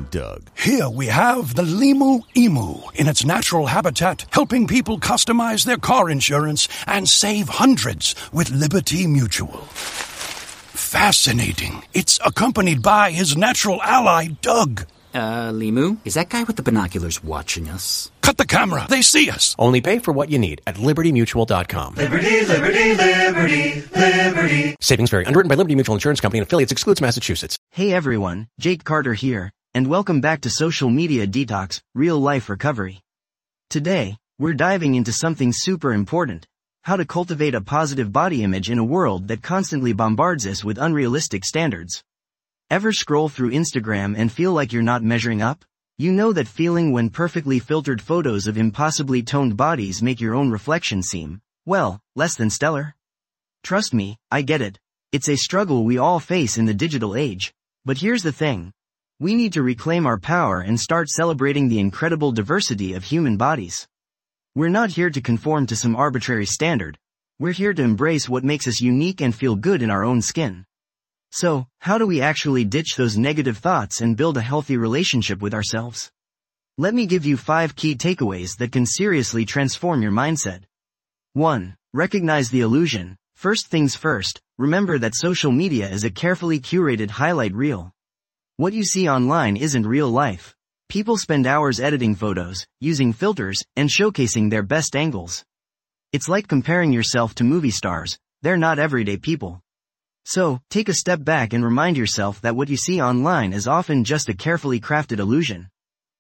Doug. Here we have the Limu Emu in its natural habitat, helping people customize their car insurance and save hundreds with Liberty Mutual. Fascinating. It's accompanied by his natural ally, Doug. Limu, is that guy with the binoculars watching us? Cut the camera. They see us. Only pay for what you need at LibertyMutual.com. Liberty, liberty, liberty, liberty. Savings vary. Underwritten by Liberty Mutual Insurance Company and affiliates. Excludes Massachusetts. Hey everyone, Jake Carter here, and welcome back to Social Media Detox, Real Life Recovery. Today, we're diving into something super important: how to cultivate a positive body image in a world that constantly bombards us with unrealistic standards. Ever scroll through Instagram and feel like you're not measuring up? You know that feeling when perfectly filtered photos of impossibly toned bodies make your own reflection seem, well, less than stellar? Trust me, I get it. It's a struggle we all face in the digital age. But here's the thing. We need to reclaim our power and start celebrating the incredible diversity of human bodies. We're not here to conform to some arbitrary standard. We're here to embrace what makes us unique and feel good in our own skin. So, how do we actually ditch those negative thoughts and build a healthy relationship with ourselves? Let me give you 5 key takeaways that can seriously transform your mindset. 1. Recognize the illusion. First things first, remember that social media is a carefully curated highlight reel. What you see online isn't real life. People spend hours editing photos, using filters, and showcasing their best angles. It's like comparing yourself to movie stars. They're not everyday people. So, take a step back and remind yourself that what you see online is often just a carefully crafted illusion.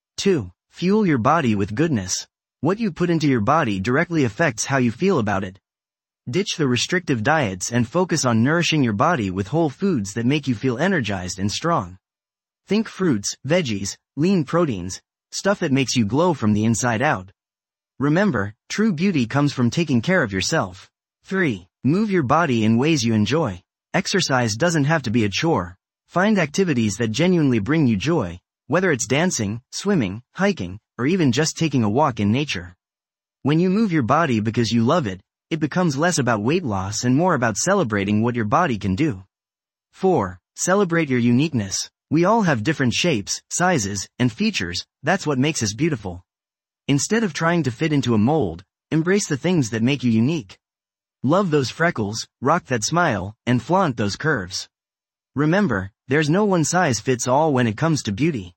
2. Fuel your body with goodness. What you put into your body directly affects how you feel about it. Ditch the restrictive diets and focus on nourishing your body with whole foods that make you feel energized and strong. Think fruits, veggies, lean proteins, stuff that makes you glow from the inside out. Remember, true beauty comes from taking care of yourself. 3. Move your body in ways you enjoy. Exercise doesn't have to be a chore. Find activities that genuinely bring you joy, whether it's dancing, swimming, hiking, or even just taking a walk in nature. When you move your body because you love it, it becomes less about weight loss and more about celebrating what your body can do. 4. Celebrate your uniqueness. We all have different shapes, sizes, and features. That's what makes us beautiful. Instead of trying to fit into a mold, embrace the things that make you unique. Love those freckles, rock that smile, and flaunt those curves. Remember, there's no one size fits all when it comes to beauty.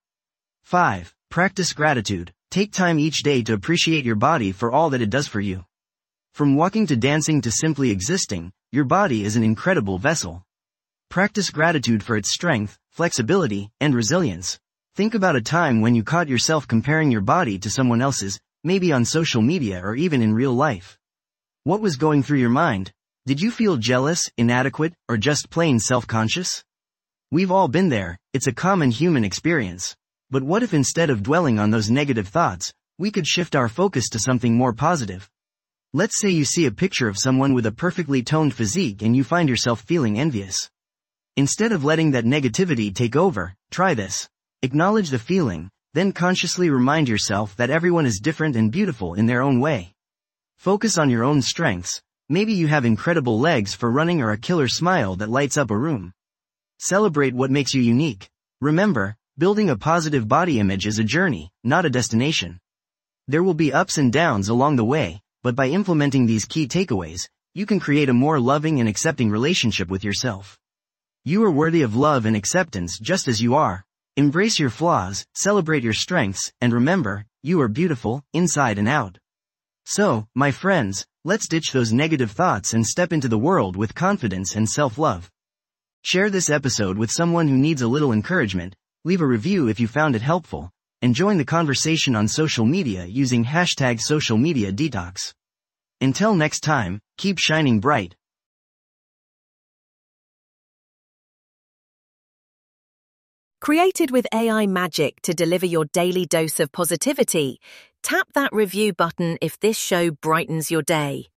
5. Practice gratitude. Take time each day to appreciate your body for all that it does for you. From walking to dancing to simply existing, your body is an incredible vessel. Practice gratitude for its strength, flexibility, and resilience. Think about a time when you caught yourself comparing your body to someone else's, maybe on social media or even in real life. What was going through your mind? Did you feel jealous, inadequate, or just plain self-conscious? We've all been there. It's a common human experience. But what if instead of dwelling on those negative thoughts, we could shift our focus to something more positive? Let's say you see a picture of someone with a perfectly toned physique and you find yourself feeling envious. Instead of letting that negativity take over, try this. Acknowledge the feeling, then consciously remind yourself that everyone is different and beautiful in their own way. Focus on your own strengths. Maybe you have incredible legs for running or a killer smile that lights up a room. Celebrate what makes you unique. Remember, building a positive body image is a journey, not a destination. There will be ups and downs along the way, but by implementing these key takeaways, you can create a more loving and accepting relationship with yourself. You are worthy of love and acceptance just as you are. Embrace your flaws, celebrate your strengths, and remember, you are beautiful, inside and out. So, my friends, let's ditch those negative thoughts and step into the world with confidence and self-love. Share this episode with someone who needs a little encouragement, leave a review if you found it helpful, and join the conversation on social media using #SocialMediaDetox. Until next time, keep shining bright. Created with AI magic to deliver your daily dose of positivity, tap that review button if this show brightens your day.